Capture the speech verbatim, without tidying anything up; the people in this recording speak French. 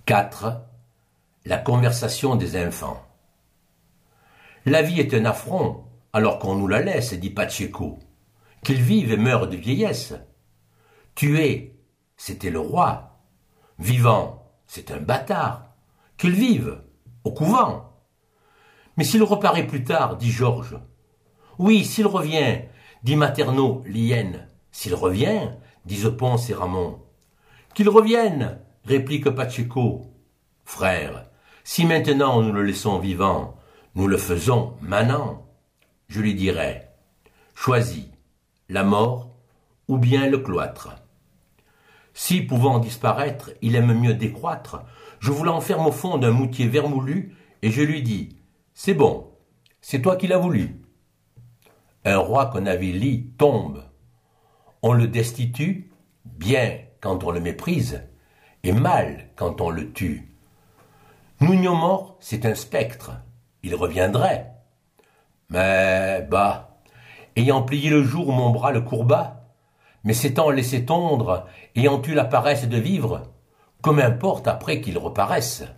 quatre. La conversation des enfants. La vie est un affront, alors qu'on nous la laisse, dit Pacheco. Qu'ils vivent et meurent de vieillesse. Tué, c'était le roi. Vivant, c'est un bâtard. Qu'il vive, au couvent. Mais s'il reparaît plus tard, dit Georges. Oui, s'il revient, dit Materno, l'hyène. S'il revient, disent Ponce et Ramon. Qu'il revienne, réplique Pacheco. Frère, si maintenant nous le laissons vivant, nous le faisons manant. Je lui dirai, choisis la mort ou bien le cloître. Si, pouvant disparaître, il aime mieux décroître, je vous l'enferme au fond d'un moutier vermoulu et je lui dis, c'est bon, c'est toi qui l'as voulu. Un roi qu'on avilit tombe. On le destitue, bien quand on le méprise, et mal quand on le tue. Nuño mort, c'est un spectre, il reviendrait. Mais, bah, ayant plié le jour où mon bras le courba, mais s'étant laissé tondre, ayant eu la paresse de vivre, que m'importe après qu'il reparaisse.